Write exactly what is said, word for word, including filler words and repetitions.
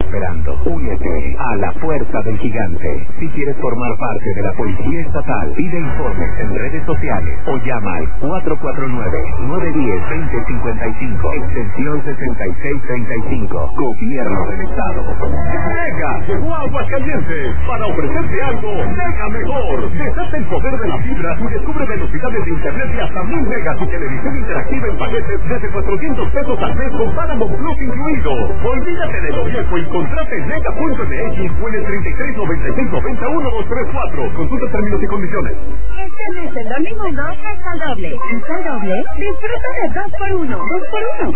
esperando. Únete a la Fuerza del Gigante. Si quieres formar parte de la Policía Estatal, pide informes en redes sociales o llama al cuatro cuatro nueve, nueve uno cero, dos cero cinco cinco, extensión sesenta y seis treinta y cinco. Gobierno del Estado. Mega llegó a Aguascalientes para ofrecerte algo mega mejor. Desata el poder de la fibra y descubre velocidades de internet de hasta mil megas y televisión interactiva en paquetes desde cuatrocientos pesos al mes con Paramount Plus incluido. Olvídate de lo viejo y contrata en mega punto m x o en el treinta y tres noventa y seis noventa uno dos tres cuatro. Consulta términos y condiciones. Este mes el domingo dos es al doble. ¿Es al doble? Disfruta de dos por uno. dos por uno.